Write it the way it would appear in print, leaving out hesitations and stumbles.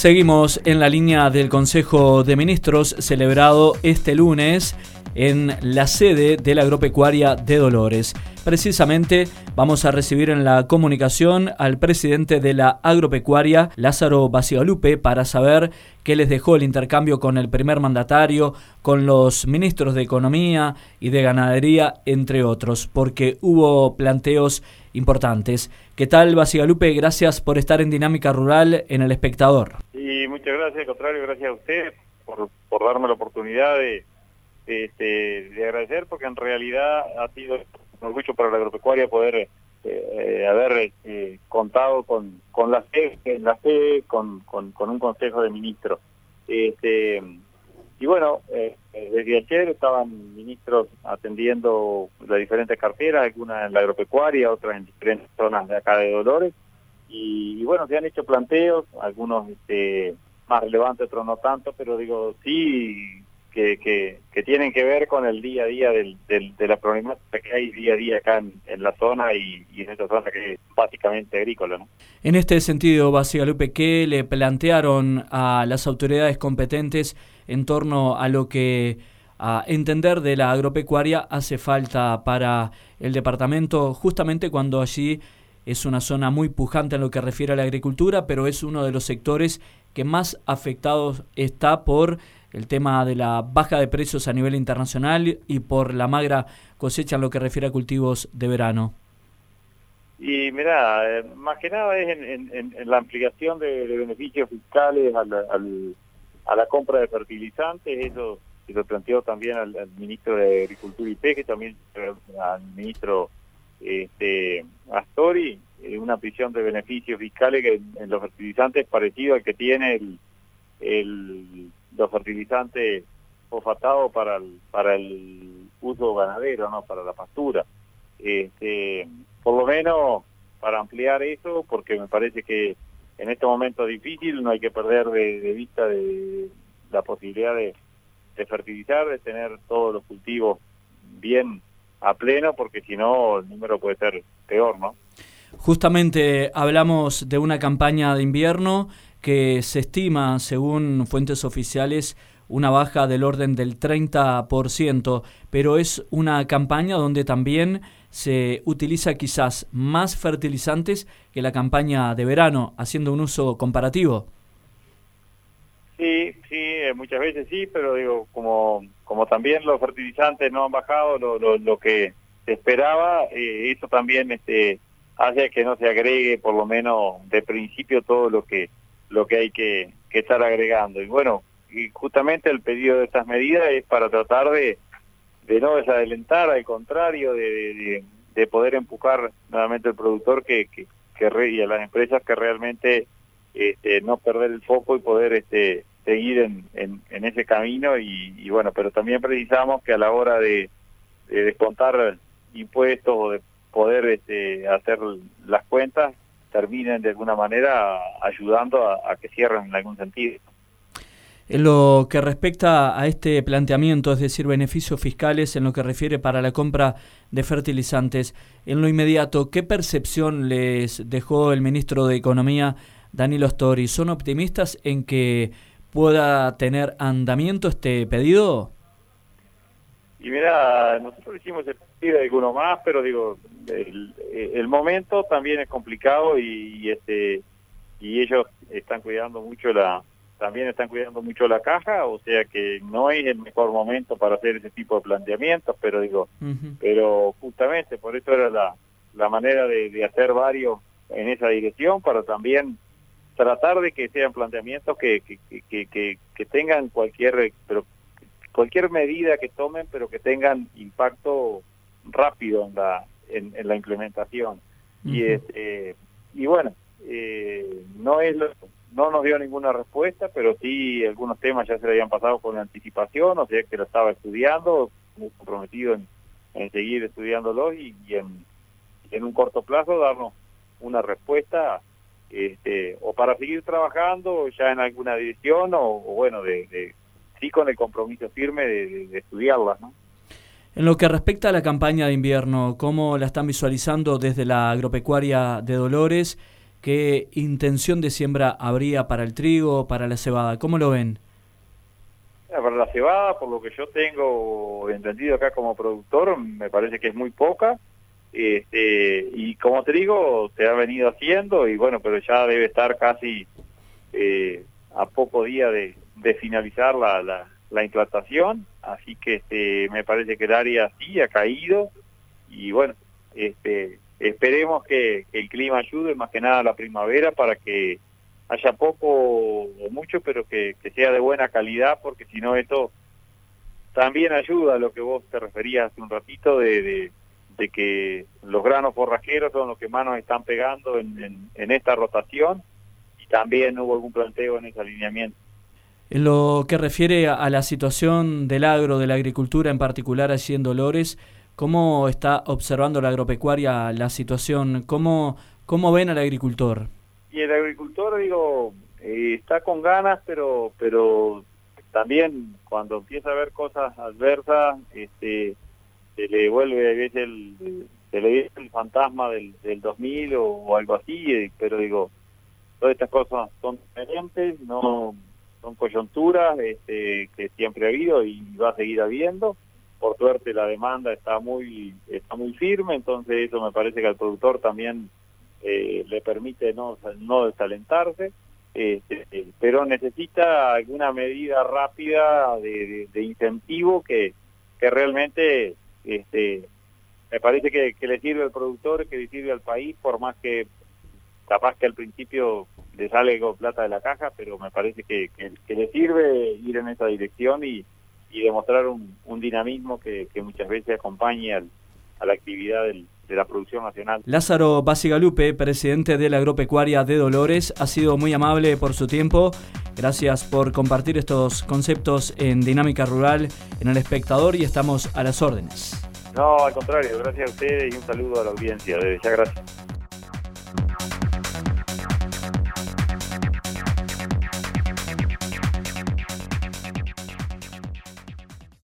Seguimos en la línea del Consejo de Ministros celebrado este lunes en la sede de la Agropecuaria de Dolores. Precisamente vamos a recibir en la comunicación al presidente de la Agropecuaria, Lázaro Bacigalupe, para saber qué les dejó el intercambio con el primer mandatario, con los ministros de Economía y de Ganadería, entre otros, porque hubo planteos importantes. ¿Qué tal, Bacigalupe? Gracias por estar en Dinámica Rural en El Espectador. Y muchas gracias, al contrario, gracias a usted por darme la oportunidad de agradecer, porque en realidad ha sido un orgullo para la agropecuaria poder haber contado con la sede, con un consejo de ministros. Y bueno, desde ayer estaban ministros atendiendo las diferentes carteras, algunas en la agropecuaria, otras en diferentes zonas de acá de Dolores, y bueno, se han hecho planteos, algunos más relevantes, otros no tanto, pero digo, sí, que tienen que ver con el día a día de la problemática que hay día a día acá en la zona y en esta zona que es básicamente agrícola, ¿no? En este sentido, Bacigalupe, ¿qué le plantearon a las autoridades competentes en torno a lo que, a entender de la agropecuaria, hace falta para el departamento, justamente cuando allí es una zona muy pujante en lo que refiere a la agricultura, pero es uno de los sectores que más afectados está por el tema de la baja de precios a nivel internacional y por la magra cosecha en lo que refiere a cultivos de verano? Y mira, más que nada es en la ampliación de beneficios fiscales a la compra de fertilizantes. Eso se lo planteó también al ministro de Agricultura y Pesca, también al ministro Astori, una ampliación de beneficios fiscales que en los fertilizantes parecido al que tiene los fertilizantes fosfatados para el uso ganadero, no para la pastura. Por lo menos para ampliar eso, porque me parece que en este momento difícil no hay que perder de vista de la posibilidad de fertilizar, de tener todos los cultivos bien a pleno, porque si no el número puede ser peor, ¿no? Justamente hablamos de una campaña de invierno que se estima, según fuentes oficiales, una baja del orden del 30%, pero es una campaña donde también se utiliza quizás más fertilizantes que la campaña de verano, haciendo un uso comparativo. Sí, muchas veces sí, pero digo, como también los fertilizantes no han bajado lo que se esperaba, eso también hace que no se agregue, por lo menos de principio, todo lo que hay que estar agregando. Y bueno, y justamente el pedido de estas medidas es para tratar de no desalentar, al contrario, de poder empujar nuevamente al productor y a las empresas que realmente no perder el foco y poder seguir en ese camino. Y bueno, pero también precisamos que a la hora de descontar impuestos o de poder hacer las cuentas, terminen de alguna manera ayudando a que cierren en algún sentido. En lo que respecta a este planteamiento, es decir, beneficios fiscales en lo que refiere para la compra de fertilizantes, en lo inmediato, ¿qué percepción les dejó el ministro de Economía, Danilo Astori? ¿Son optimistas en que pueda tener andamiento este pedido? Y mira, nosotros hicimos el pedido de alguno más, pero digo, el momento también es complicado y ellos están cuidando mucho la caja, o sea que no es el mejor momento para hacer ese tipo de planteamientos, pero digo, pero justamente por eso era la manera de hacer varios en esa dirección, para también tratar de que sean planteamientos que tengan cualquier medida que tomen, pero que tengan impacto rápido en la implementación. Y bueno, no nos dio ninguna respuesta, pero sí algunos temas ya se le habían pasado con anticipación, o sea que lo estaba estudiando, muy comprometido en seguir estudiándolo y en un corto plazo darnos una respuesta, o para seguir trabajando ya en alguna dirección, o bueno, sí con el compromiso firme de estudiarlas, ¿no? En lo que respecta a la campaña de invierno, ¿cómo la están visualizando desde la agropecuaria de Dolores? ¿qué intención de siembra habría para el trigo, para la cebada? ¿Cómo lo ven? Para la cebada, por lo que yo tengo entendido acá como productor, me parece que es muy poca. Y como trigo se ha venido haciendo, y bueno, pero ya debe estar casi a poco día de finalizar la implantación, así que me parece que el área sí ha caído, y bueno, esperemos que el clima ayude, más que nada la primavera, para que haya poco o mucho, pero que sea de buena calidad, porque si no esto también ayuda a lo que vos te referías hace un ratito de que los granos forrajeros son los que más nos están pegando en esta rotación, y también hubo algún planteo en ese alineamiento. En lo que refiere a la situación del agro, de la agricultura en particular allí en Dolores, ¿cómo está observando la agropecuaria la situación? ¿Cómo ven al agricultor? Y el agricultor, está con ganas, pero también cuando empieza a ver cosas adversas, se le vuelve a veces se le viene el fantasma del 2000 o algo así, pero todas estas cosas son diferentes, no son coyunturas que siempre ha habido y va a seguir habiendo. Por suerte la demanda está muy firme, entonces eso me parece que al productor también le permite no desalentarse, pero necesita alguna medida rápida de incentivo que realmente me parece que le sirve al productor, que le sirve al país, por más que capaz que al principio le sale con plata de la caja, pero me parece que le sirve ir en esa dirección y demostrar un dinamismo que muchas veces acompaña a la actividad de la producción nacional. Lázaro Bacigalupe, presidente de la Agropecuaria de Dolores, ha sido muy amable por su tiempo. Gracias por compartir estos conceptos en Dinámica Rural, en El Espectador, y estamos a las órdenes. No, al contrario, gracias a ustedes y un saludo a la audiencia. Desde ya, gracias.